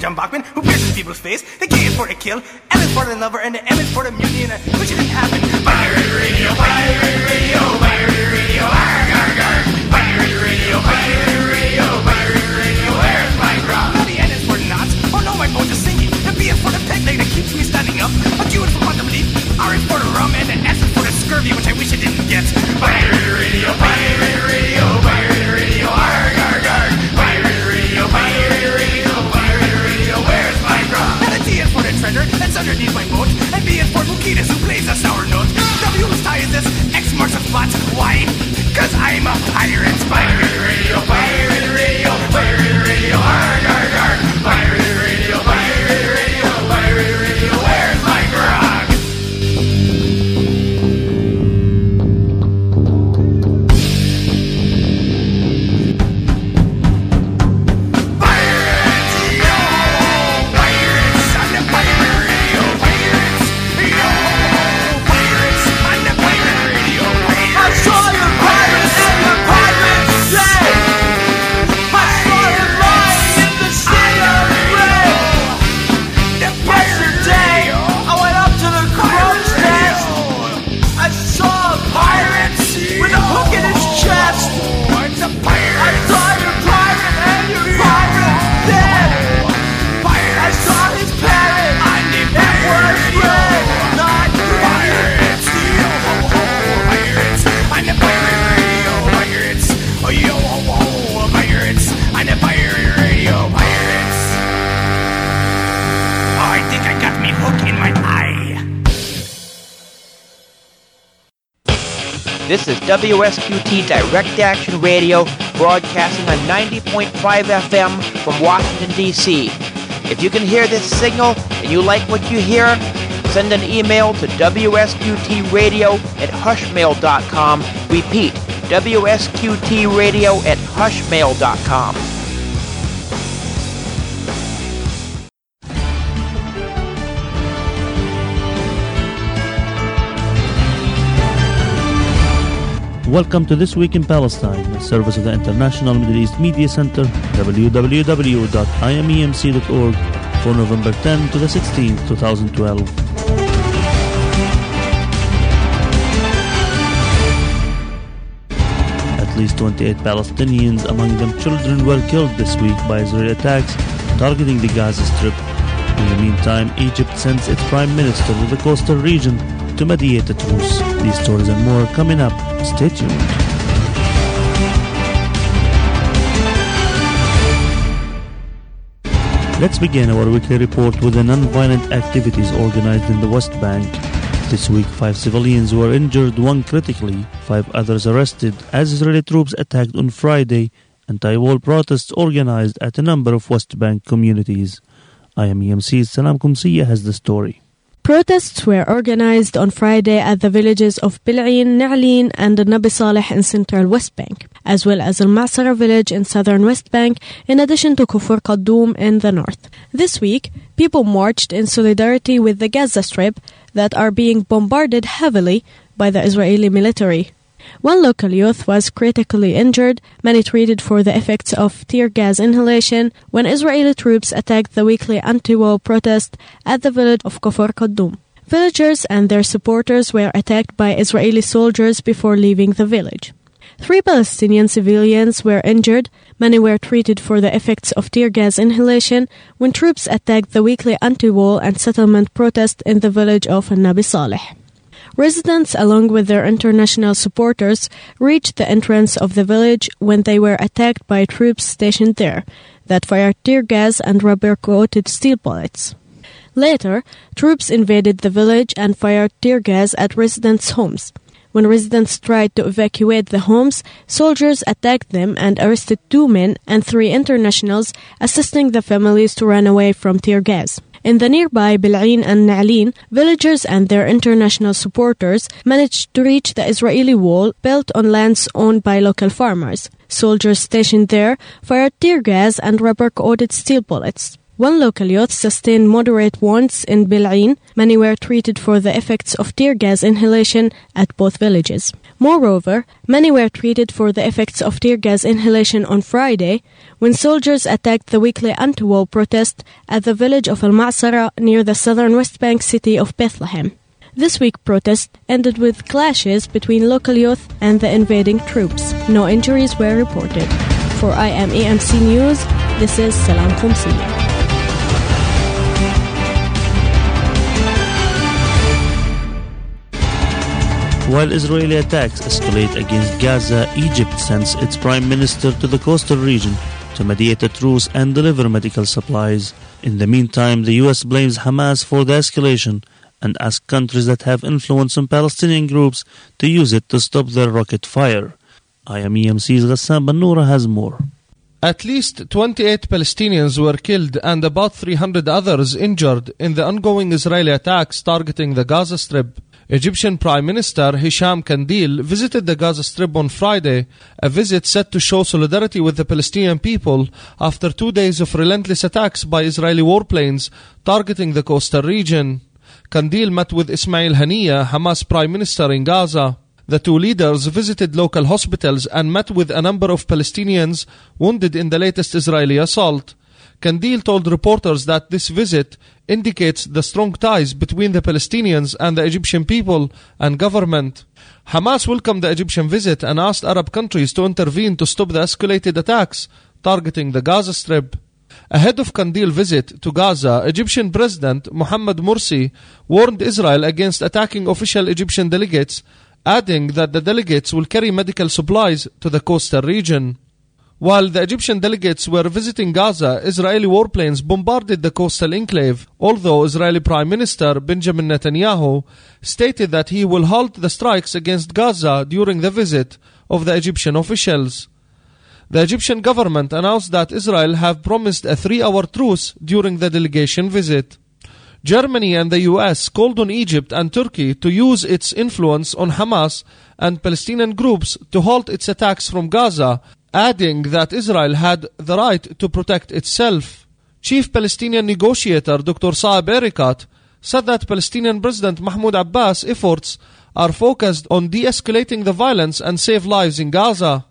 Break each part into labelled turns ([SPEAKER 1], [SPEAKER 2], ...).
[SPEAKER 1] John Bachman, who pierces people's face. The K is for the kill, L is for the lover, and the M is for the mutiny, and which didn't happen. Pirate radio, pirate radio, pirate radio, arg, arg, arg. Pirate radio, pirate radio, pirate radio, where's my grog? Now the N is for the knots, or no, my boat is sinking. The B is for the peg leg that keeps me standing up. A Q is for quantum leap, R is for the rum, and the S is for the scurvy, which I wish I didn't get. Pirate radio, pirate radio, pirate radio, arg, arg, arg. Pirate radio, pirate radio, pirate radio, where's my grog? And the T is for the treasure that's underneath my boat, and B is for Bukitas, who plays a sour note. W whose tie is this, X marks the spot. Why? Cause I'm a pirate. Pirate radio, pirate radio, pirate radio, arg, arg, arg. Pirate radio, pirate radio, pirate radio, where's my grog? Pirates, yo! Pirates on the pirate radio, pirates, yo! Pirates on the pirate radio, pirates. I saw your pirates and your pirates say, I saw you lying in the sea of red. Yesterday, I went up to the crow's nest. I saw a pirate with a hook in his chest. It's a pirate. I saw your pirate and your pirate dead. I saw his parrot. It was red, not green. Pirates, yo ho ho, pirates. I'm the pirate radio, pirates. Oh yo ho ho, pirates. I'm the pirate radio, pirates. Oh, I think I got me hook in my eye.
[SPEAKER 2] This is WSQT Direct Action Radio, broadcasting on 90.5 FM from Washington, D.C. If you can hear this signal and you like what you hear, send an email to WSQTradio@hushmail.com. Repeat, WSQTradio@hushmail.com.
[SPEAKER 3] Welcome to This Week in Palestine, a service of the International Middle East Media Center, www.imemc.org, for November 10 to the 16th, 2012. At least 28 Palestinians, among them children, were killed this week by Israeli attacks targeting the Gaza Strip. In the meantime, Egypt sends its prime minister to the coastal region to mediate a truce. These stories and more coming up. Stay tuned. Let's begin our weekly report with the non-violent activities organized in the West Bank. This week, 5 civilians were injured, 1 critically, 5 others arrested, as Israeli troops attacked on Friday anti-war protests organized at a number of West Bank communities. IMEMC's Salam Kumsiya has the story.
[SPEAKER 4] Protests were organized on Friday at the villages of Bil'in, Na'lin and Nabi Saleh in central West Bank, as well as Al-Ma'sara village in southern West Bank, in addition to Kufur Qaddum in the north. This week, people marched in solidarity with the Gaza Strip that are being bombarded heavily by the Israeli military. 1 local youth was critically injured, many treated for the effects of tear gas inhalation, when Israeli troops attacked the weekly anti-war protest at the village of Kufur Qaddum. Villagers and their supporters were attacked by Israeli soldiers before leaving the village. 3 Palestinian civilians were injured, many were treated for the effects of tear gas inhalation when troops attacked the weekly anti-war and settlement protest in the village of Nabi Saleh. Residents, along with their international supporters, reached the entrance of the village when they were attacked by troops stationed there that fired tear gas and rubber-coated steel bullets. Later, troops invaded the village and fired tear gas at residents' homes. When residents tried to evacuate the homes, soldiers attacked them and arrested 2 men and 3 internationals, assisting the families to run away from tear gas. In the nearby Bil'in and Na'lin, villagers and their international supporters managed to reach the Israeli wall built on lands owned by local farmers. Soldiers stationed there fired tear gas and rubber-coated steel bullets. One local youth sustained moderate wounds in Bil'in. Many were treated for the effects of tear gas inhalation at both villages. Moreover, many were treated for the effects of tear gas inhalation on Friday when soldiers attacked the weekly anti-war protest at the village of Al-Ma'sara near the southern West Bank city of Bethlehem. This week's protest ended with clashes between local youth and the invading troops. No injuries were reported. For IMEMC News, this is Salam Khomsiyya.
[SPEAKER 3] While Israeli attacks escalate against Gaza, Egypt sends its prime minister to the coastal region to mediate a truce and deliver medical supplies. In the meantime, the U.S. blames Hamas for the escalation and asks countries that have influence on Palestinian groups to use it to stop their rocket fire. IMEMC's Ghassan Bannoura has more.
[SPEAKER 5] At least 28 Palestinians were killed and about 300 others injured in the ongoing Israeli attacks targeting the Gaza Strip. Egyptian Prime Minister Hisham Kandil visited the Gaza Strip on Friday, a visit set to show solidarity with the Palestinian people after 2 days of relentless attacks by Israeli warplanes targeting the coastal region. Kandil met with Ismail Haniyeh, Hamas Prime Minister in Gaza. The two leaders visited local hospitals and met with a number of Palestinians wounded in the latest Israeli assault. Kandil told reporters that this visit indicates the strong ties between the Palestinians and the Egyptian people and government. Hamas welcomed the Egyptian visit and asked Arab countries to intervene to stop the escalated attacks targeting the Gaza Strip. Ahead of Kandil's visit to Gaza, Egyptian President Mohammed Morsi warned Israel against attacking official Egyptian delegates, adding that the delegates will carry medical supplies to the coastal region. While the Egyptian delegates were visiting Gaza, Israeli warplanes bombarded the coastal enclave, although Israeli Prime Minister Benjamin Netanyahu stated that he will halt the strikes against Gaza during the visit of the Egyptian officials. The Egyptian government announced that Israel have promised a 3-hour truce during the delegation visit. Germany and the US called on Egypt and Turkey to use its influence on Hamas and Palestinian groups to halt its attacks from Gaza, adding that Israel had the right to protect itself. Chief Palestinian negotiator Dr. Saeb Erekat said that Palestinian President Mahmoud Abbas' efforts are focused on de-escalating the violence and save lives in Gaza.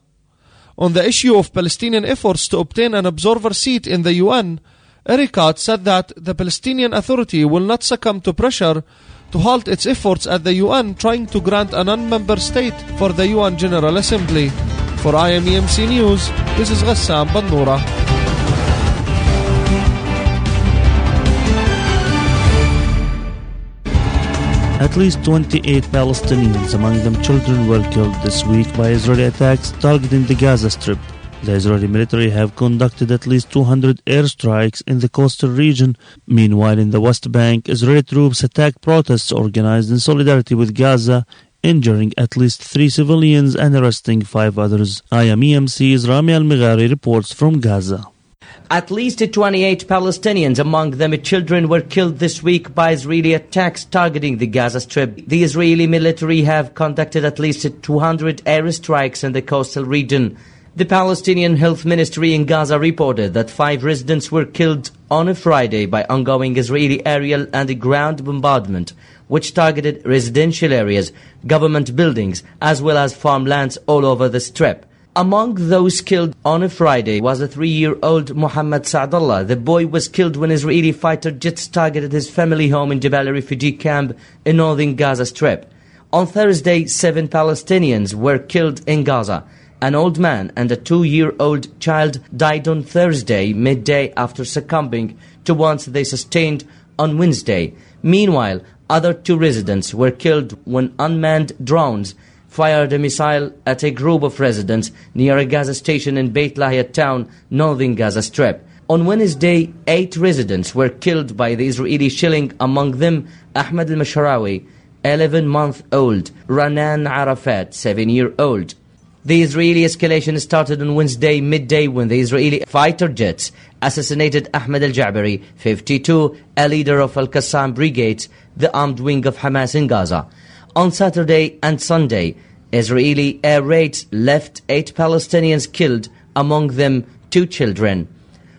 [SPEAKER 5] On the issue of Palestinian efforts to obtain an observer seat in the UN, Erekat said that the Palestinian Authority will not succumb to pressure to halt its efforts at the UN trying to grant a non-member state for the UN General Assembly. For IMEMC News, this is Ghassan Bannoura.
[SPEAKER 3] At least 28 Palestinians, among them children, were killed this week by Israeli attacks targeting the Gaza Strip. The Israeli military have conducted at least 200 airstrikes in the coastal region. Meanwhile, in the West Bank, Israeli troops attacked protests organized in solidarity with Gaza, injuring at least 3 civilians and arresting 5 others. IMEMC's Rami Al-Meghari reports from Gaza.
[SPEAKER 6] At least 28 Palestinians, among them children, were killed this week by Israeli attacks targeting the Gaza Strip. The Israeli military have conducted at least 200 airstrikes in the coastal region. The Palestinian Health Ministry in Gaza reported that 5 residents were killed on a Friday by ongoing Israeli aerial and ground bombardment, which targeted residential areas, government buildings, as well as farmlands all over the Strip. Among those killed on a Friday was a 3-year-old Mohammed Saadallah. The boy was killed when Israeli fighter jets targeted his family home in Jabal refugee camp in northern Gaza Strip. On Thursday, 7 Palestinians were killed in Gaza. An old man and a 2-year-old child died on Thursday midday after succumbing to wounds they sustained on Wednesday. Meanwhile, other 2 residents were killed when unmanned drones fired a missile at a group of residents near a Gaza station in Beit Lahia town, northern Gaza Strip. On Wednesday, 8 residents were killed by the Israeli shelling, among them Ahmed al-Mashrawi, 11-month-old, Ranan Arafat, 7-year-old. The Israeli escalation started on Wednesday midday when the Israeli fighter jets assassinated Ahmed al-Ja'bari, 52, a leader of Al-Qassam Brigades, the armed wing of Hamas in Gaza. On Saturday and Sunday, Israeli air raids left 8 Palestinians killed, among them 2 children.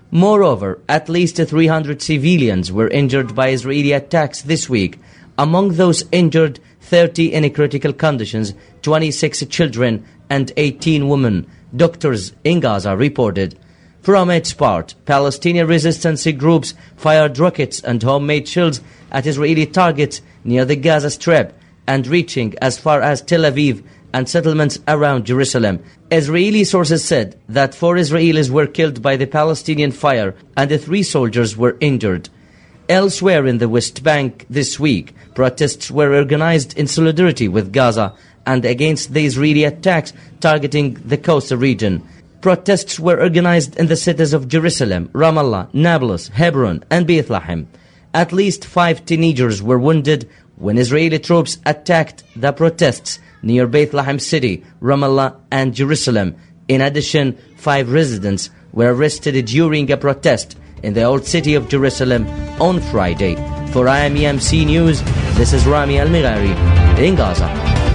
[SPEAKER 6] Moreover, at least 300 civilians were injured by Israeli attacks this week. Among those injured, 30 in critical conditions, 26 children and 18 women, doctors in Gaza reported. From its part, Palestinian resistance groups fired rockets and homemade shells at Israeli targets near the Gaza Strip and reaching as far as Tel Aviv and settlements around Jerusalem. Israeli sources said that 4 Israelis were killed by the Palestinian fire and 3 soldiers were injured. Elsewhere in the West Bank this week, protests were organized in solidarity with Gaza and against the Israeli attacks targeting the coastal region. Protests were organized in the cities of Jerusalem, Ramallah, Nablus, Hebron, and Bethlehem. At least 5 teenagers were wounded when Israeli troops attacked the protests near Bethlehem City, Ramallah, and Jerusalem. In addition, 5 residents were arrested during a protest in the old city of Jerusalem on Friday. For IMEMC News, this is Rami Al-Mighari in Gaza.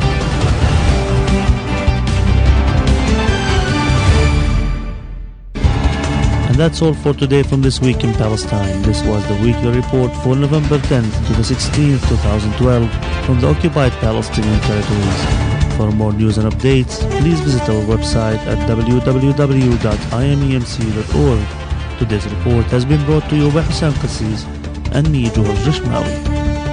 [SPEAKER 3] And that's all for today from This Week in Palestine. This was the weekly report for November 10th to the 16th, 2012 from the occupied Palestinian territories. For more news and updates, please visit our website at www.imemc.org. Today's report has been brought to you by Hussein Qassis and me, George Rishmawi.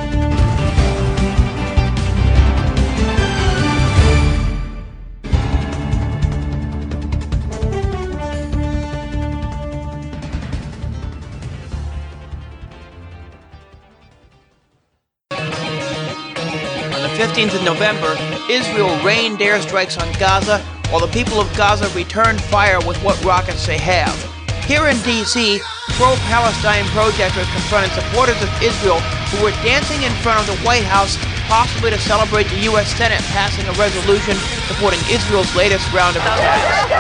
[SPEAKER 2] On the 15th of November, Israel rained airstrikes on Gaza while the people of Gaza returned fire with what rockets they have. Here in D.C., pro-Palestine protesters confronted supporters of Israel who were dancing in front of the White House, possibly to celebrate the U.S. Senate passing a resolution supporting Israel's latest round of attacks.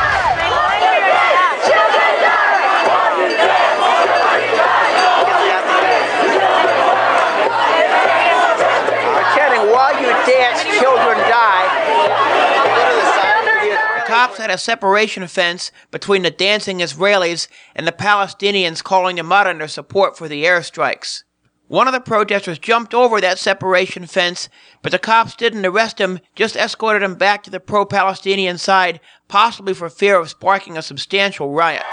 [SPEAKER 7] While you dance, children die.
[SPEAKER 2] The cops had a separation fence between the dancing Israelis and the Palestinians, calling them out on their support for the airstrikes. One of the protesters jumped over that separation fence, but the cops didn't arrest him, just escorted him back to the pro-Palestinian side, possibly for fear of sparking a substantial riot.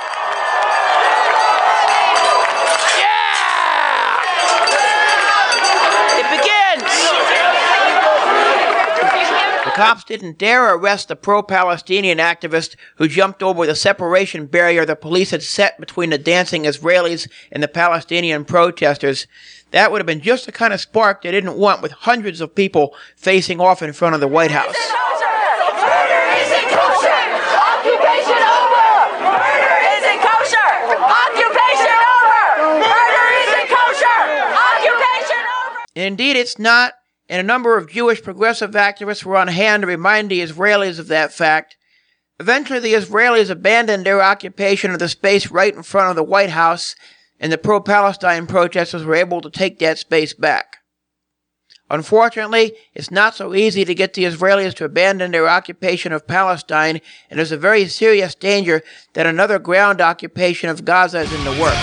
[SPEAKER 2] The cops didn't dare arrest the pro-Palestinian activist who jumped over the separation barrier the police had set between the dancing Israelis and the Palestinian protesters. That would have been just the kind of spark they didn't want, with hundreds of people facing off in front of the White House.
[SPEAKER 8] Murder isn't kosher! Occupation over! Murder isn't kosher! Occupation over! Murder isn't kosher! Occupation over!
[SPEAKER 2] Indeed, it's not. And a number of Jewish progressive activists were on hand to remind the Israelis of that fact. Eventually, the Israelis abandoned their occupation of the space right in front of the White House, and the pro-Palestine protesters were able to take that space back. Unfortunately, it's not so easy to get the Israelis to abandon their occupation of Palestine, and there's a very serious danger that another ground occupation of Gaza is in the works.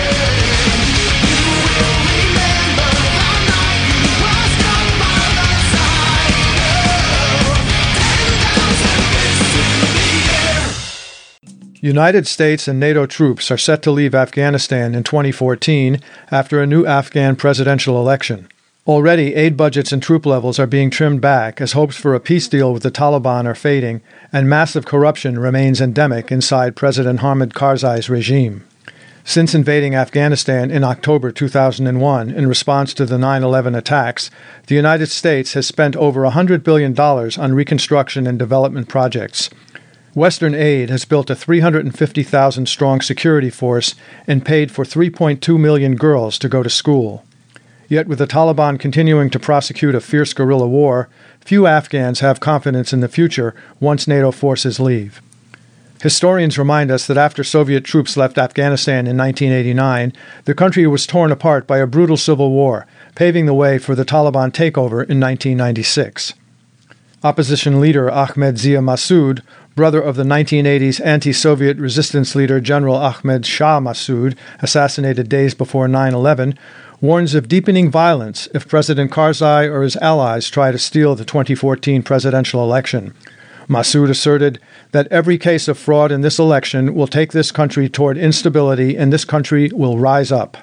[SPEAKER 9] United States and NATO troops are set to leave Afghanistan in 2014 after a new Afghan presidential election. Already, aid budgets and troop levels are being trimmed back as hopes for a peace deal with the Taliban are fading, and massive corruption remains endemic inside President Hamid Karzai's regime. Since invading Afghanistan in October 2001 in response to the 9/11 attacks, the United States has spent over $100 billion on reconstruction and development projects. Western aid has built a 350,000-strong security force and paid for 3.2 million girls to go to school. Yet with the Taliban continuing to prosecute a fierce guerrilla war, few Afghans have confidence in the future once NATO forces leave. Historians remind us that after Soviet troops left Afghanistan in 1989, the country was torn apart by a brutal civil war, paving the way for the Taliban takeover in 1996. Opposition leader Ahmed Zia Massoud brother of the 1980s anti-Soviet resistance leader General Ahmed Shah Massoud, assassinated days before 9/11, warns of deepening violence if President Karzai or his allies try to steal the 2014 presidential election. Massoud asserted that every case of fraud in this election will take this country toward instability, and this country will rise up.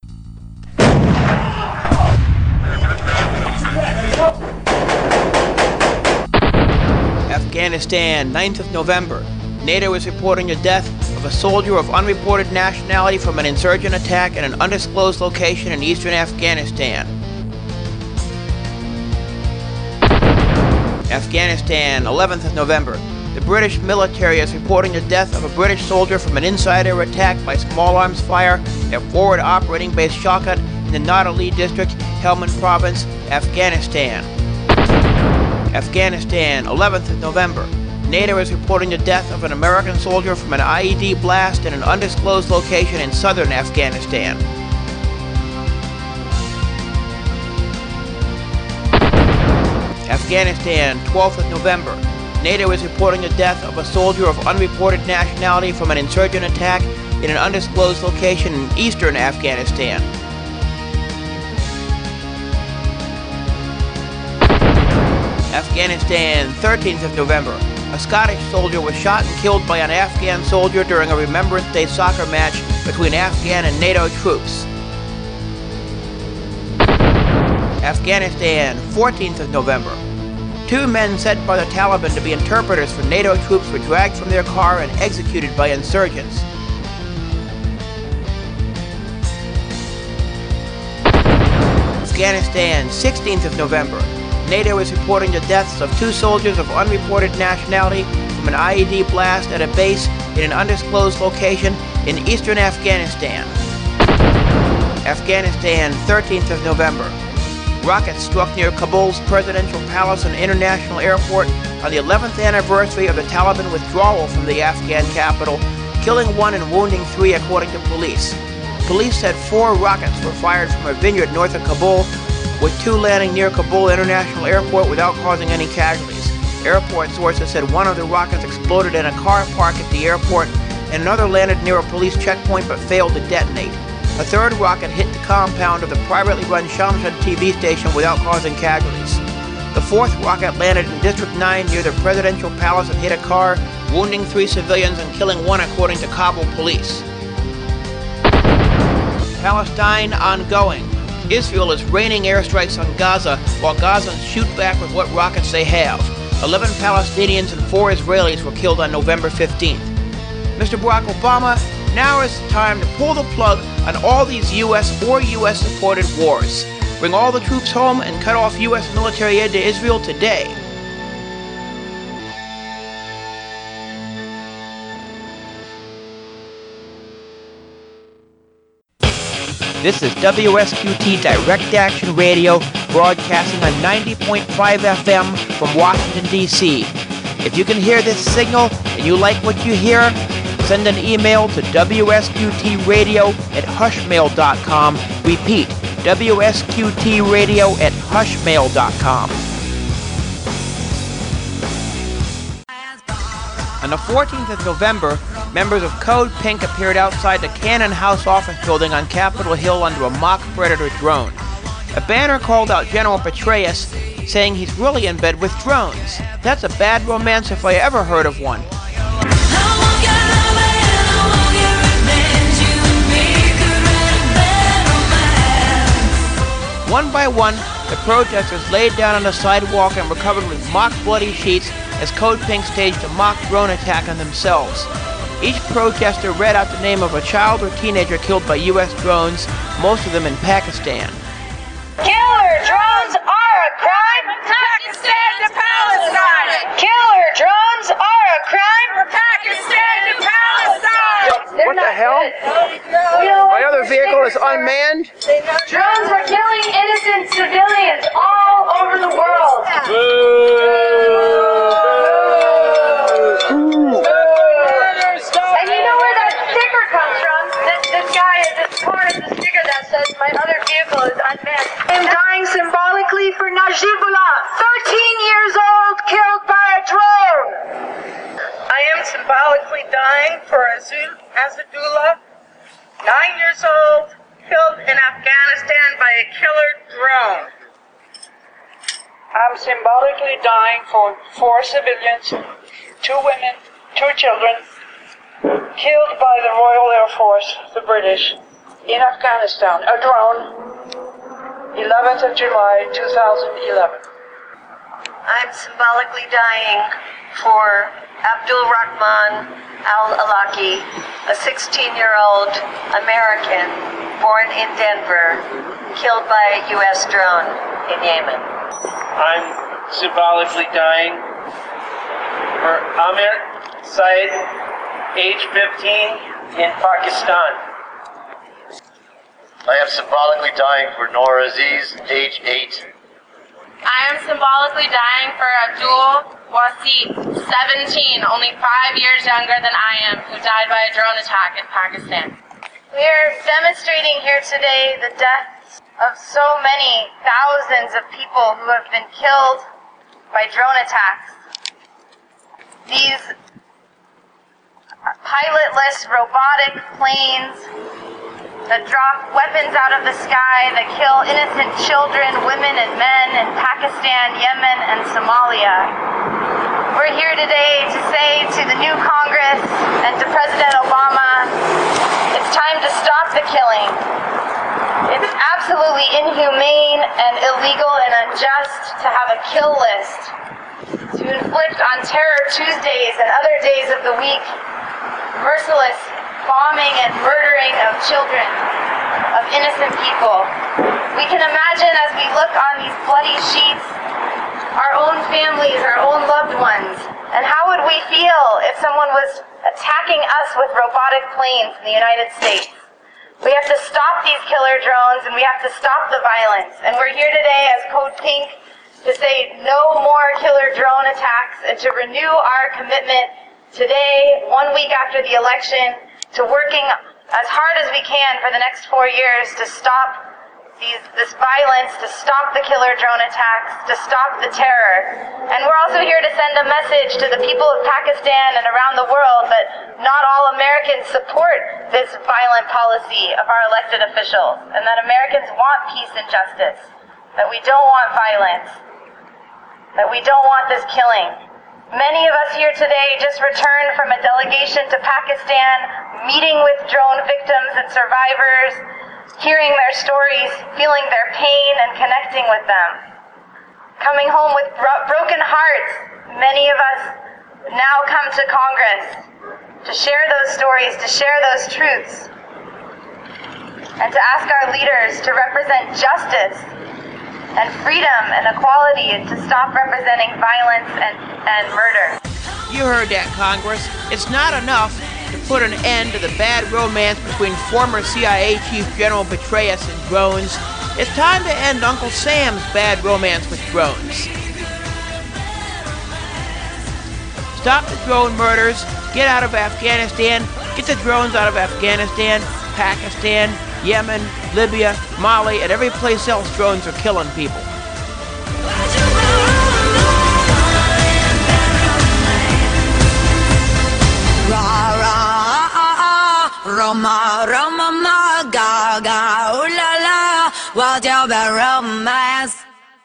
[SPEAKER 2] Afghanistan, 9th of November. NATO is reporting the death of a soldier of unreported nationality from an insurgent attack in an undisclosed location in eastern Afghanistan. Afghanistan, 11th of November. The British military is reporting the death of a British soldier from an insider attack by small arms fire at Forward Operating Base Shaukat in the Not-Ali District, Helmand Province, Afghanistan. Afghanistan, 11th of November. NATO is reporting the death of an American soldier from an IED blast in an undisclosed location in southern Afghanistan. Afghanistan, 12th of November. NATO is reporting the death of a soldier of unreported nationality from an insurgent attack in an undisclosed location in eastern Afghanistan. Afghanistan, 13th of November. A Scottish soldier was shot and killed by an Afghan soldier during a Remembrance Day soccer match between Afghan and NATO troops. Afghanistan, 14th of November. Two men sent by the Taliban to be interpreters for NATO troops were dragged from their car and executed by insurgents. Afghanistan, 16th of November. NATO is reporting the deaths of two soldiers of unreported nationality from an IED blast at a base in an undisclosed location in eastern Afghanistan. Afghanistan, 13th of November. Rockets struck near Kabul's presidential palace and international airport on the 11th anniversary of the Taliban withdrawal from the Afghan capital, killing one and wounding three, according to police. Police said 4 rockets were fired from a vineyard north of Kabul, with 2 landing near Kabul International Airport without causing any casualties. Airport sources said one of the rockets exploded in a car park at the airport, and another landed near a police checkpoint but failed to detonate. A third rocket hit the compound of the privately run Shamshad TV station without causing casualties. The 4th rocket landed in District 9 near the presidential palace and hit a car, wounding 3 civilians and killing 1, according to Kabul police. Palestine ongoing. Israel is raining airstrikes on Gaza while Gazans shoot back with what rockets they have. 11 Palestinians and 4 Israelis were killed on November 15th. Mr. Barack Obama, now is the time to pull the plug on all these U.S. or U.S.-supported wars. Bring all the troops home and cut off U.S. military aid to Israel today. This is WSQT Direct Action Radio, broadcasting on 90.5 FM from Washington, D.C. If you can hear this signal and you like what you hear, send an email to WSQTradio@hushmail.com. Repeat, WSQTradio@hushmail.com. On the 14th of November, members of Code Pink appeared outside the Cannon House office building on Capitol Hill under a mock Predator drone. A banner called out General Petraeus, saying he's really in bed with drones. That's a bad romance if I ever heard of one. One by one, the protesters laid down on the sidewalk and were covered with mock bloody sheets as Code Pink staged a mock drone attack on themselves. Each protester read out the name of a child or teenager killed by U.S. drones, most of them in Pakistan.
[SPEAKER 8] Killer drones are a crime from Pakistan to Palestine. Killer drones are a crime from Pakistan to Palestine.
[SPEAKER 2] What the hell? My other vehicle is unmanned?
[SPEAKER 8] Drones are killing innocent civilians all over the world. And you know where that sticker comes from? This guy is part of the sticker that says my other vehicle is unmanned. I'm dying symbolically for Najibullah, 13 years old, killed by a drone.
[SPEAKER 10] am symbolically dying for 4 civilians, 2 women, 2 children, killed by the Royal Air Force, the British, in Afghanistan. A drone, 11th of July, 2011.
[SPEAKER 11] I'm symbolically dying for Abdul Rahman al-Awlaki, a 16-year-old American born in Denver, killed by a U.S. drone in Yemen.
[SPEAKER 12] I'm symbolically dying for Amir Said, age 15, in Pakistan.
[SPEAKER 13] I am symbolically dying for Noor Aziz, age 8.
[SPEAKER 14] I am symbolically dying for Abdul Wasit, 17, only 5 years younger than I am, who died by a drone attack in Pakistan.
[SPEAKER 11] We are demonstrating here today the deaths of so many thousands of people who have been killed by drone attacks. These pilotless robotic planes that drop weapons out of the sky that kill innocent children, women, and men in Pakistan, Yemen, and Somalia. We're here today to say to the new Congress and to President Obama, it's time to stop the killing. It's absolutely inhumane and illegal and unjust to have a kill list, to inflict on Terror Tuesdays and other days of the week merciless bombing and murdering of children, of innocent people. We can imagine as we look on these bloody sheets, our own families, our own loved ones, and how would we feel if someone was attacking us with robotic planes in the United States? We have to stop these killer drones and we have to stop the violence. And we're here today as Code Pink to say no more killer drone attacks and to renew our commitment today, 1 week after the election, to working as hard as we can for the next 4 years to stop this violence, to stop the killer drone attacks, to stop the terror. And we're also here to send a message to the people of Pakistan and around the world that not all Americans support this violent policy of our elected officials, and that Americans want peace and justice, that we don't want violence, that we don't want this killing. Many of us here today just returned from a delegation to Pakistan, meeting with drone victims and survivors, hearing their stories, feeling their pain, and connecting with them. Coming home with broken hearts, many of us now come to Congress to share those stories, to share those truths, and to ask our leaders to represent justice and freedom and equality, and to stop representing violence and murder.
[SPEAKER 2] You heard that, Congress. It's not enough to put an end to the bad romance between former CIA Chief General Petraeus and drones. It's time to end Uncle Sam's bad romance with drones. Stop the drone murders. Get out of Afghanistan. Get the drones out of Afghanistan, Pakistan, Yemen, Libya, Mali, and every place else drones are killing people.
[SPEAKER 15] Roma, Roma, ma, ga, ga, ooh la la, what's your bad romance?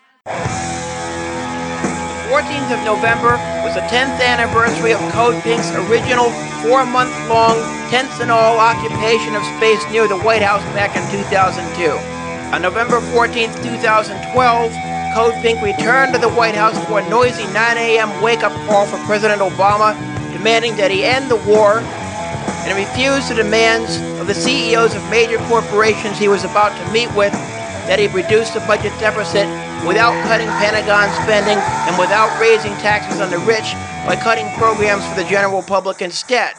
[SPEAKER 2] 14th of November was the 10th anniversary of Code Pink's original 4-month-long, tents and all occupation of space near the White House back in 2002. On November 14th, 2012, Code Pink returned to the White House for a noisy 9 a.m. wake-up call for President Obama, demanding that he end the war, and refused the demands of the CEOs of major corporations he was about to meet with, that he reduce the budget deficit without cutting Pentagon spending and without raising taxes on the rich by cutting programs for the general public instead.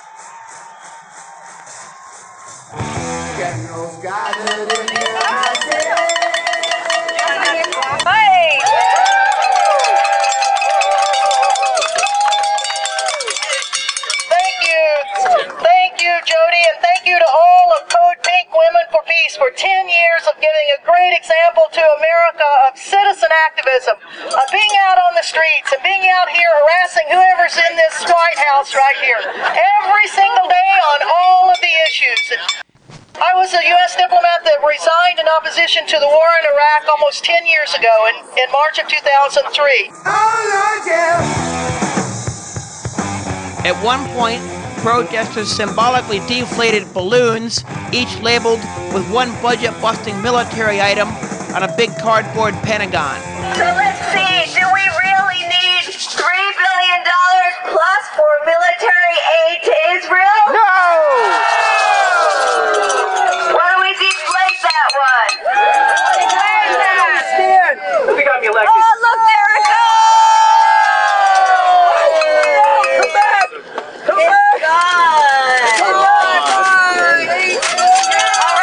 [SPEAKER 16] Thank you, Jody, and thank you to all of Code Pink Women for Peace for 10 years of giving a great example to America of citizen activism, of being out on the streets and being out here harassing whoever's in this White House right here every single day on all of the issues. I was a U.S. diplomat that resigned in opposition to the war in Iraq almost 10 years ago in March of 2003.
[SPEAKER 2] At one point, protesters symbolically deflated balloons, each labeled with one budget-busting military item on a big cardboard pentagon.
[SPEAKER 8] So let's see, do we really need $3 billion plus for military aid to Israel?
[SPEAKER 7] No!
[SPEAKER 8] Why don't we deflate that one?
[SPEAKER 7] Stand! We got me elected.
[SPEAKER 8] Oh, look, there it goes!
[SPEAKER 7] Come back! Come
[SPEAKER 8] It's
[SPEAKER 7] back!
[SPEAKER 8] gone! All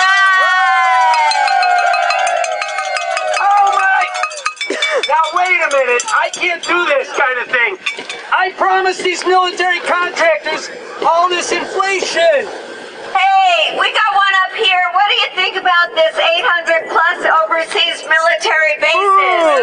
[SPEAKER 8] right!
[SPEAKER 7] Oh my! Now wait a minute, I can't do this kind of thing. I promised these military contractors all this inflation.
[SPEAKER 8] Hey, we got one up here. What do you think about this 800 plus overseas military bases?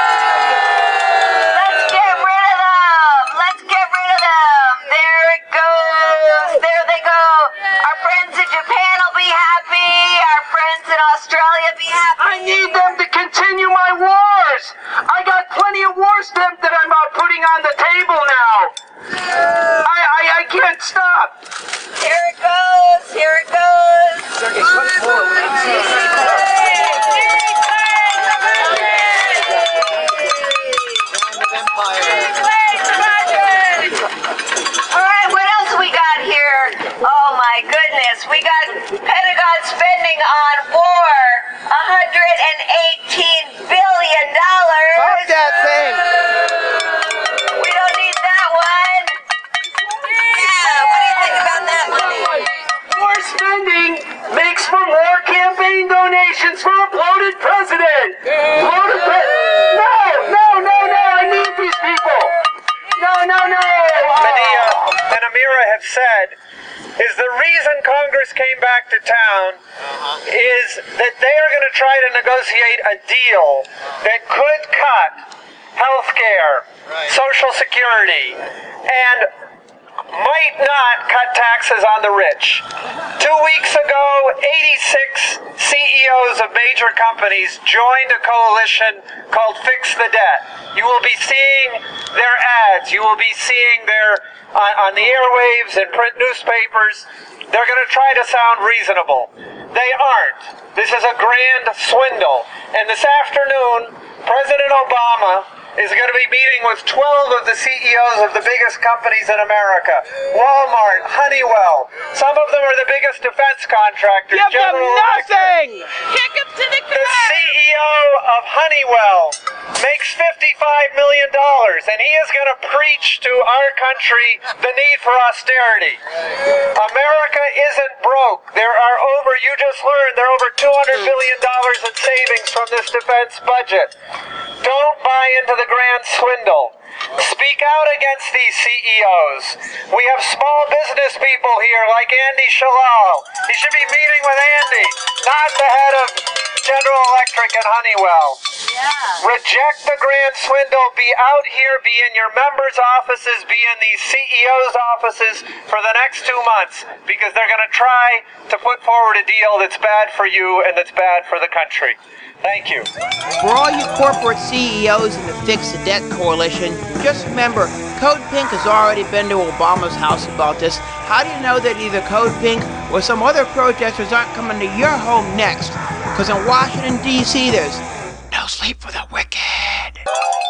[SPEAKER 8] Let's get rid of them. Let's get rid of them. There it goes. There they go. Our friends in Japan will be happy. Our friends in Australia be happy.
[SPEAKER 7] I need them to continue my wars. I got plenty of wars that I'm putting on the table now. I can't stop.
[SPEAKER 8] Here it goes. Here it goes. All right, what else we got here? Oh my goodness, we got Pentagon spending on war, $118 billion.
[SPEAKER 7] Fuck that thing.
[SPEAKER 8] We don't need that one. Yeah, what do you think about that money?
[SPEAKER 7] More spending makes for more campaign donations for a bloated president. Bloated No, I need these people. No.
[SPEAKER 17] Medea and Amira have said is the reason Congress came back to town is that they are going to try to negotiate a deal that could cut health care, Social Security, and might not cut taxes on the rich. 2 weeks ago, 86 CEOs of major companies joined a coalition called Fix the Debt. You will be seeing their ads. You will be seeing their on the airwaves and print newspapers. They're going to try to sound reasonable. They aren't. This is a grand swindle. And this afternoon, President Obama is going to be meeting with 12 of the CEOs of the biggest companies in America. Walmart, Honeywell. Some of them are the biggest defense contractors.
[SPEAKER 7] Give them nothing!
[SPEAKER 8] Kick him to the
[SPEAKER 17] The CEO of Honeywell makes $55 million, and he is going to preach to our country the need for austerity. America isn't broke. You just learned, there are over $200 billion in savings from this defense budget. Don't buy into the grand swindle. Speak out against these CEOs. We have small business people here like Andy Shalal. He should be meeting with Andy, not the head of General Electric and Honeywell. Yeah. Reject the grand swindle. Be out here, be in your members' offices, be in these CEOs' offices for the next 2 months, because they're going to try to put forward a deal that's bad for you and that's bad for the country. Thank you.
[SPEAKER 2] For all you corporate CEOs in the Fix the Debt Coalition, just remember, Code Pink has already been to Obama's house about this. How do you know that either Code Pink or some other protesters aren't coming to your home next? Because in Washington, D.C., there's no sleep for the wicked.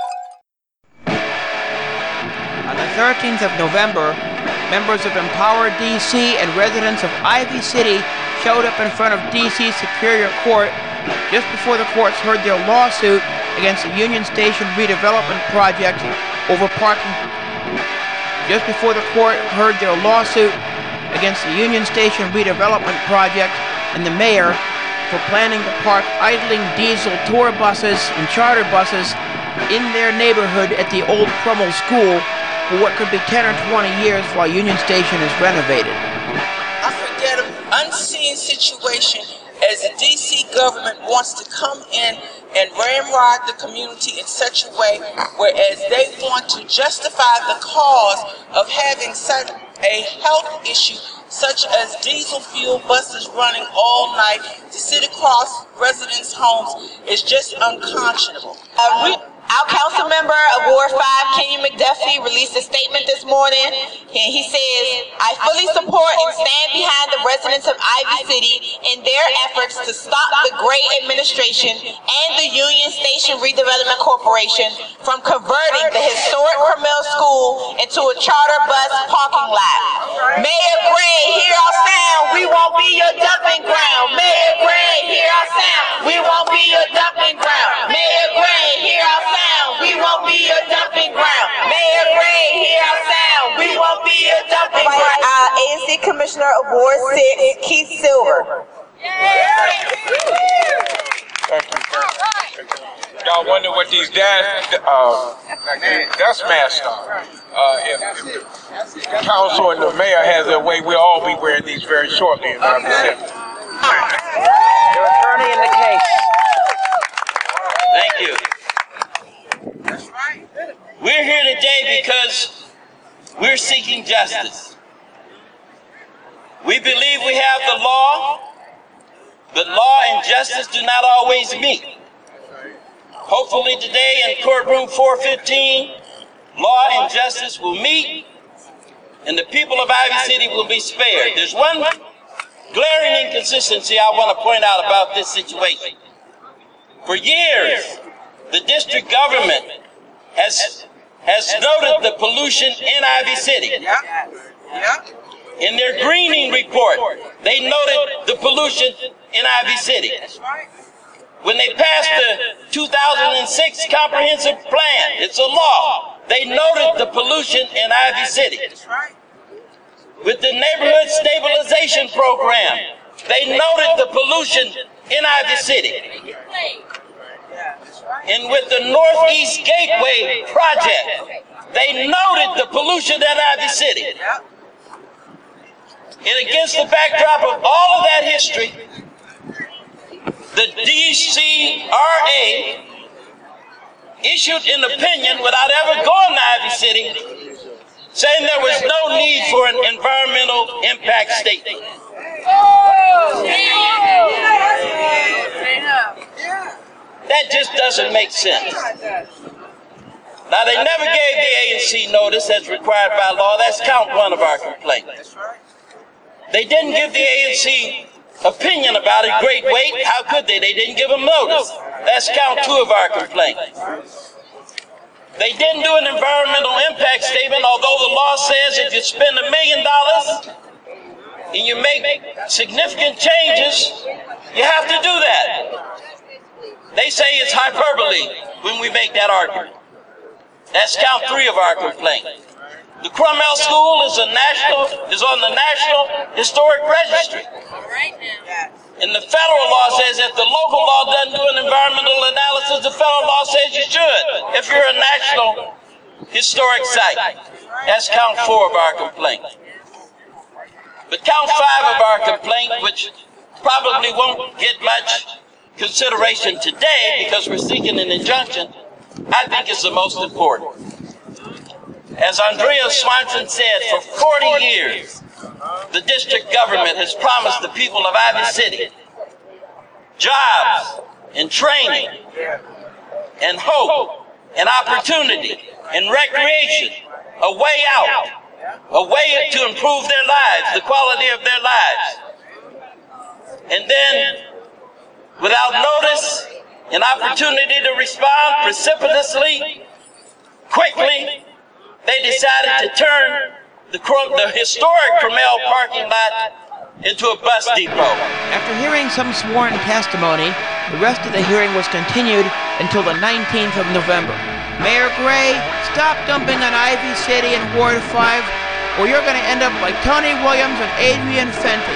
[SPEAKER 2] On the 13th of November, members of Empower D.C. and residents of Ivy City showed up in front of D.C. Superior Court just before the courts heard their lawsuit against the Union Station redevelopment project over parking. Just before the court heard their lawsuit against the Union Station redevelopment project and the mayor for planning to park idling diesel tour buses and charter buses in their neighborhood at the old Crummell School for what could be 10 or 20 years while Union Station is renovated.
[SPEAKER 18] I forget an unseen situation as the D.C. government wants to come in and ramrod the community in such a way whereas they want to justify the cause of having such a health issue such as diesel fuel buses running all night to sit across residents' homes, is just unconscionable. Our council member of Ward 5, Kenyon McDuffie, released a statement this morning, and he says, I fully support and stand behind the residents of Ivy City in their efforts to stop the Gray administration and the Union Station Redevelopment Corporation from converting the historic Carmel School into a charter bus parking lot. Mayor Gray, hear our sound, we won't be your dumping ground. Mayor Gray, hear our sound, we won't be your dumping ground. Mayor Gray, hear our sound, we won't be your dumping ground. Mayor Gray, hear our sound, we won't be your dumping ground. ANC Commissioner of Ward 6, Keith Silver.
[SPEAKER 19] Y'all wonder what these dust masks are. If the council and the mayor has their way, we'll all be wearing these very shortly in our city.
[SPEAKER 2] Your attorney in the case.
[SPEAKER 20] Thank you. We're here today because we're seeking justice. We believe we have the law, but law and justice do not always meet. Hopefully today in courtroom 415, law and justice will meet and the people of Ivy City will be spared. There's one glaring inconsistency I want to point out about this situation. For years, the district government has noted the pollution in Ivy City. In their greening report, they noted the pollution in Ivy City. When they passed the 2006 comprehensive plan, it's a law, they noted the pollution in Ivy City. With the neighborhood stabilization program, they noted the pollution in Ivy City. And with the Northeast Gateway project, they noted the pollution in Ivy City. And against the backdrop of all of that history, the DCRA issued an opinion without ever going to Ivy City, saying there was no need for an environmental impact statement. That just doesn't make sense. Now, they never gave the ANC notice as required by law. That's count one of our complaint. They didn't give the ANC opinion about it great weight. How could they? They didn't give them notice. That's count two of our complaint. They didn't do an environmental impact statement, although the law says if you spend $1 million and you make significant changes, you have to do that. They say it's hyperbole when we make that argument. That's count three of our complaint. The Carmel School is on the National Historic Registry. And the federal law says if the local law doesn't do an environmental analysis, the federal law says you should if you're a national historic site. That's count four of our complaint. But count five of our complaint, which probably won't get much consideration today because we're seeking an injunction, I think is the most important. As Andrea Swanson said, for 40 years, the district government has promised the people of Ivy City jobs and training and hope and opportunity and recreation, a way out, a way to improve their lives, the quality of their lives. And then, without notice, an opportunity to respond precipitously, quickly, they decided to turn the historic Carmel parking lot into a bus depot.
[SPEAKER 2] After hearing some sworn testimony, the rest of the hearing was continued until the 19th of November. Mayor Gray, stop dumping on Ivy City and Ward 5, or you're going to end up like Tony Williams and Adrian Fenty.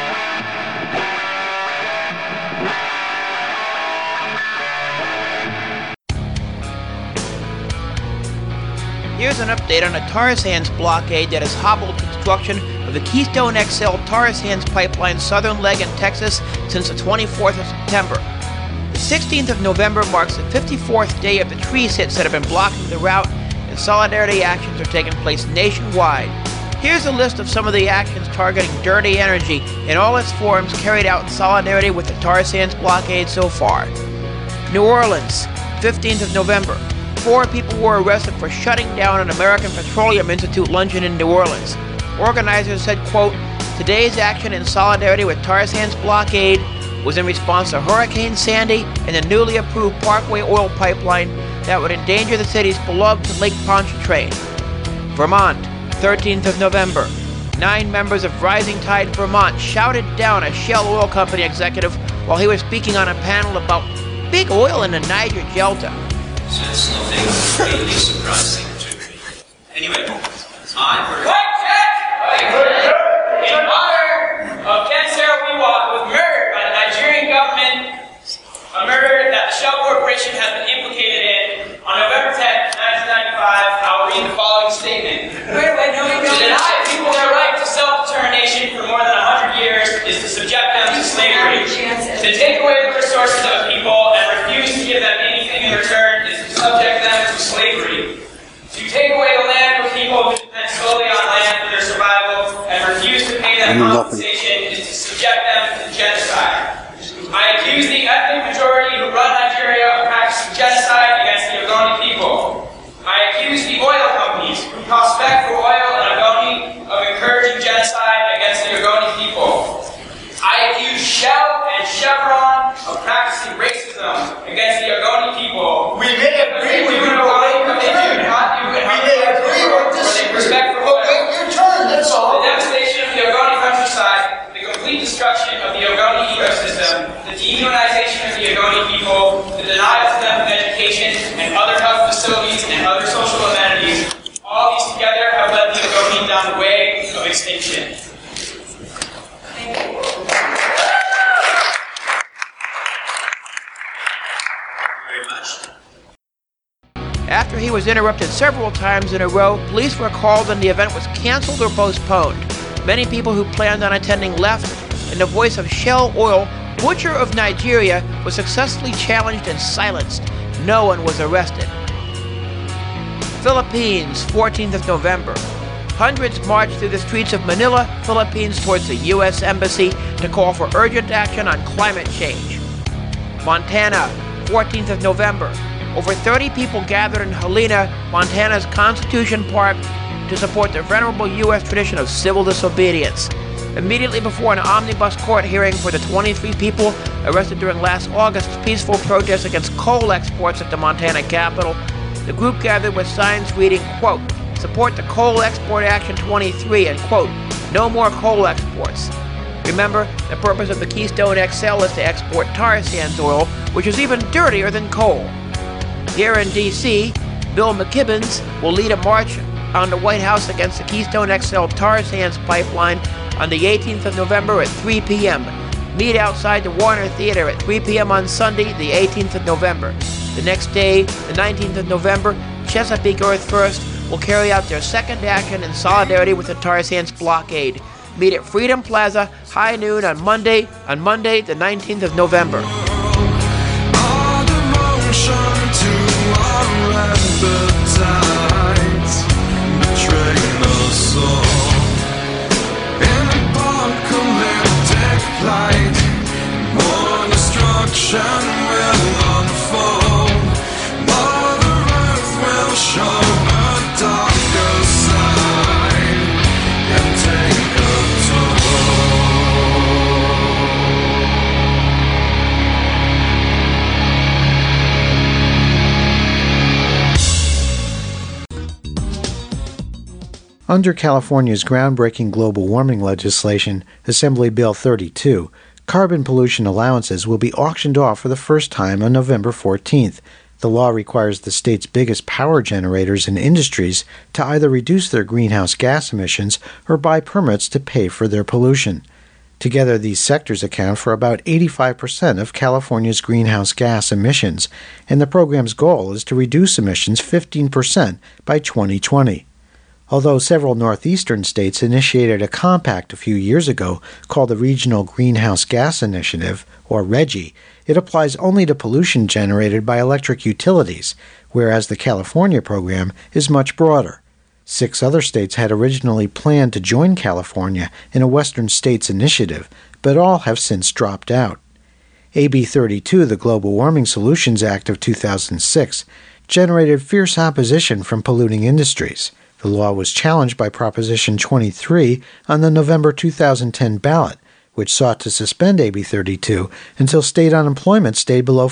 [SPEAKER 2] Here's an update on a tar sands blockade that has hobbled construction of the Keystone XL tar sands pipeline southern leg in Texas since the 24th of September. The 16th of November marks the 54th day of the tree sits that have been blocking the route, and solidarity actions are taking place nationwide. Here's a list of some of the actions targeting dirty energy in all its forms carried out in solidarity with the tar sands blockade so far. New Orleans, 15th of November. 4 people were arrested for shutting down an American Petroleum Institute luncheon in New Orleans. Organizers said, quote, "Today's action in solidarity with tar sands blockade was in response to Hurricane Sandy and the newly approved Parkway oil pipeline that would endanger the city's beloved Lake Pontchartrain." Vermont, 13th of November. 9 members of Rising Tide Vermont shouted down a Shell Oil Company executive while he was speaking on a panel about big oil in the Niger Delta.
[SPEAKER 21] That's nothing really surprising to me. Anyway, I heard...
[SPEAKER 22] In honor of Ken Saro-Wiwa, who was murdered by the Nigerian government, a murder that the Shell Corporation has been implicated in, on November 10th, 1995, I will read the following statement. To deny people their right to self-determination for more than 100 years is to subject them to slavery. To take away the resources of people and refuse to give them anything in return is to subject them to slavery. To take away the land from people who depend solely on land for their survival and refuse to pay them compensation is to subject them to genocide. I accuse the ethnic majority who run Nigeria of practicing genocide against the Ogoni people. I accuse the oil companies who prospect for oil in Ogoni of encouraging genocide against the Ogoni people. I accuse Shell and Chevron of practicing racism against the Ogoni people. We may agree with you, but they do not do it. We may agree with this. They respect for oil. Your turn, that's all. The devastation of the Ogoni countryside, the complete destruction of the Ogoni ecosystem, the dehumanization of the Ogoni people, the denial to them of education and other health facilities and other social amenities, all these together have led the Ogoni down the way of extinction.
[SPEAKER 2] After he was interrupted several times in a row, police were called and the event was canceled or postponed. Many people who planned on attending left, and the voice of Shell Oil, Butcher of Nigeria, was successfully challenged and silenced. No one was arrested. Philippines, 14th of November. Hundreds marched through the streets of Manila, Philippines towards the U.S. Embassy to call for urgent action on climate change. Montana, 14th of November. Over 30 people gathered in Helena, Montana's Constitution Park, to support the venerable U.S. tradition of civil disobedience. Immediately before an omnibus court hearing for the 23 people arrested during last August's peaceful protest against coal exports at the Montana Capitol, the group gathered with signs reading, quote, "Support the Coal Export Action 23," and, quote, "No more coal exports." Remember, the purpose of the Keystone XL is to export tar sands oil, which is even dirtier than coal. Here in D.C., Bill McKibbins will lead a march on the White House against the Keystone XL tar sands pipeline on the 18th of November at 3 p.m. Meet outside the Warner Theater at 3 p.m. on Sunday, the 18th of November. The next day, the 19th of November, Chesapeake Earth First will carry out their second action in solidarity with the tar sands blockade. Meet at Freedom Plaza, high noon on Monday, the 19th of November.
[SPEAKER 23] Under California's groundbreaking global warming legislation, Assembly Bill 32, carbon pollution allowances will be auctioned off for the first time on November 14th. The law requires the state's biggest power generators and industries to either reduce their greenhouse gas emissions or buy permits to pay for their pollution. Together, these sectors account for about 85% of California's greenhouse gas emissions, and the program's goal is to reduce emissions 15% by 2020. Although several northeastern states initiated a compact a few years ago called the Regional Greenhouse Gas Initiative, or RGGI, it applies only to pollution generated by electric utilities, whereas the California program is much broader. 6 other states had originally planned to join California in a Western States initiative, but all have since dropped out. AB 32, the Global Warming Solutions Act of 2006, generated fierce opposition from polluting industries. The law was challenged by Proposition 23 on the November 2010 ballot, which sought to suspend AB 32 until state unemployment stayed below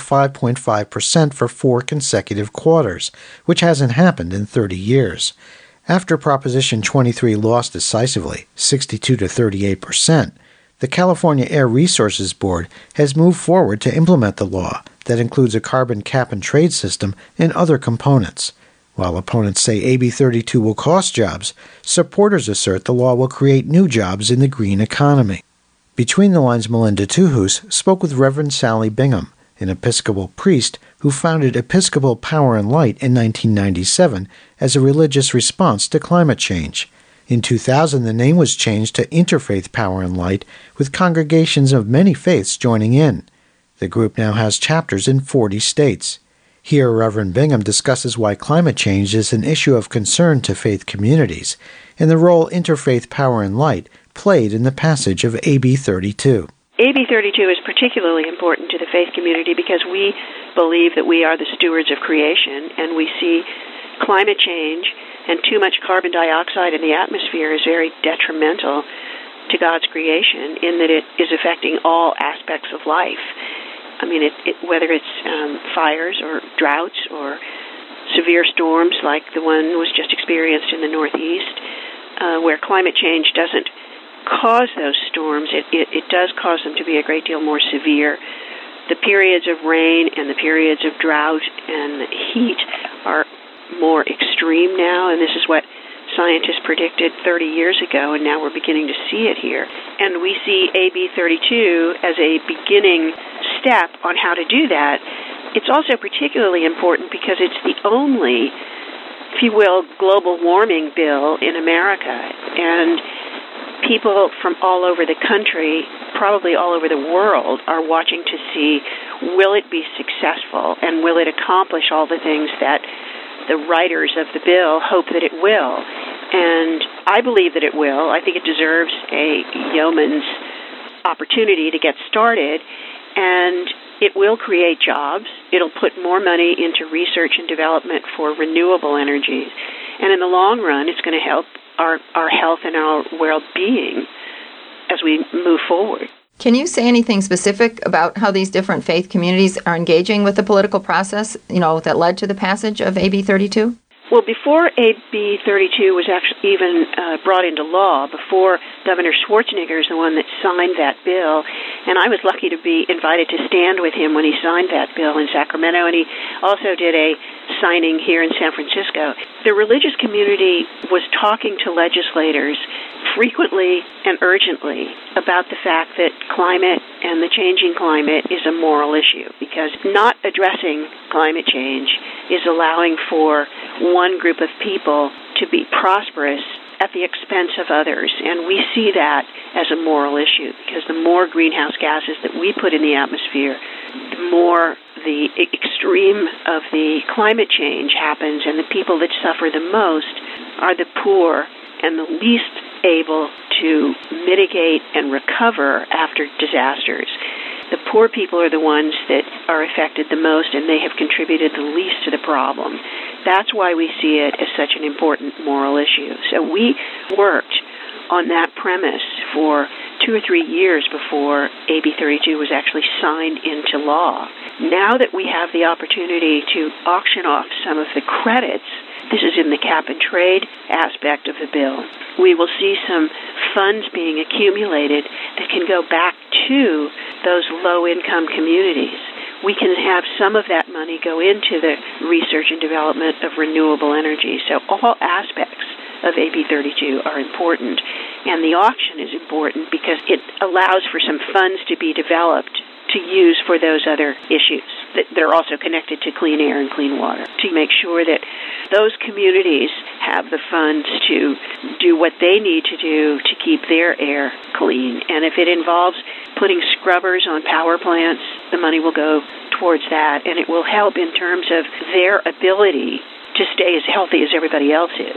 [SPEAKER 23] 5.5% for 4 consecutive quarters, which hasn't happened in 30 years. After Proposition 23 lost decisively, 62 to 38%, the California Air Resources Board has moved forward to implement the law that includes a carbon cap-and-trade system and other components. While opponents say AB 32 will cost jobs, supporters assert the law will create new jobs in the green economy. Between the Lines, Melinda Tuhus spoke with Reverend Sally Bingham, an Episcopal priest who founded Episcopal Power and Light in 1997 as a religious response to climate change. In 2000, the name was changed to Interfaith Power and Light, with congregations of many faiths joining in. The group now has chapters in 40 states. Here, Reverend Bingham discusses why climate change is an issue of concern to faith communities, and the role Interfaith Power and Light played in the passage of AB 32.
[SPEAKER 1] AB 32 is particularly important to the faith community because we believe that we are the stewards of creation, and we see climate change and too much carbon dioxide in the atmosphere is very detrimental to God's creation in that it is affecting all aspects of life. I mean, whether it's fires or droughts or severe storms like the one was just experienced in the Northeast, where climate change doesn't cause those storms, it does cause them to be a great deal more severe. The periods of rain and the periods of drought and heat are more extreme now, and this is what scientists predicted 30 years ago, and now we're beginning to see it here. And we see AB 32 as a beginning step on how to do that. It's also particularly important because it's the only, if you will, global warming bill in America, and people from all over the country, probably all over the world, are watching to see, will it be successful, and will it accomplish all the things that the writers of the bill hope that it will. And I believe that it will. I think it deserves a yeoman's opportunity to get started, and it will create jobs. It'll put more money into research and development for renewable energies. And in the long run, it's going to help our health and our well-being as we move forward.
[SPEAKER 4] Can you say anything specific about how these different faith communities are engaging with the political process, that led to the passage of AB 32?
[SPEAKER 1] Well, before AB 32 was actually even brought into law, before Governor Schwarzenegger is the one that signed that bill, and I was lucky to be invited to stand with him when he signed that bill in Sacramento, and he also did a signing here in San Francisco. The religious community was talking to legislators frequently and urgently about the fact that climate and the changing climate is a moral issue, because not addressing climate change is allowing for one group of people to be prosperous at the expense of others. And we see that as a moral issue, because the more greenhouse gases that we put in the atmosphere, the more the extreme of the climate change happens, and the people that suffer the most are the poor and the least able to mitigate and recover after disasters. The poor people are the ones that are affected the most, and they have contributed the least to the problem. That's why we see it as such an important moral issue. So we worked on that premise for 2 or 3 years before AB 32 was actually signed into law. Now that we have the opportunity to auction off some of the credits, this is in the cap-and-trade aspect of the bill, we will see some funds being accumulated that can go back to those low-income communities. We can have some of that money go into the research and development of renewable energy. So all aspects of AB 32 are important, and the auction is important because it allows for some funds to be developed to use for those other issues that are also connected to clean air and clean water, to make sure that those communities have the funds to do what they need to do to keep their air clean. And if it involves putting scrubbers on power plants, the money will go towards that, and it will help in terms of their ability to stay as healthy as everybody else is.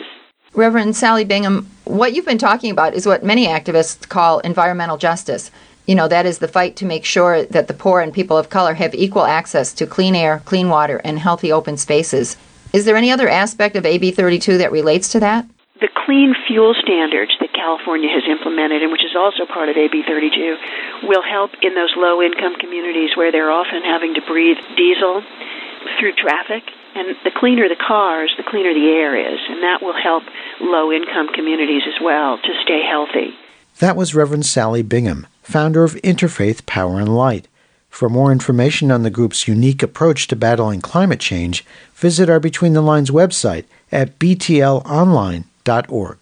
[SPEAKER 4] Reverend Sally Bingham, what you've been talking about is what many activists call environmental justice. That is the fight to make sure that the poor and people of color have equal access to clean air, clean water, and healthy open spaces. Is there any other aspect of AB 32 that relates to that?
[SPEAKER 1] The clean fuel standards that California has implemented, and which is also part of AB 32, will help in those low-income communities where they're often having to breathe diesel through traffic. And the cleaner the cars, the cleaner the air is, and that will help low-income communities as well to stay healthy.
[SPEAKER 23] That was Reverend Sally Bingham, founder of Interfaith Power and Light. For more information on the group's unique approach to battling climate change, visit our Between the Lines website at btlonline.org.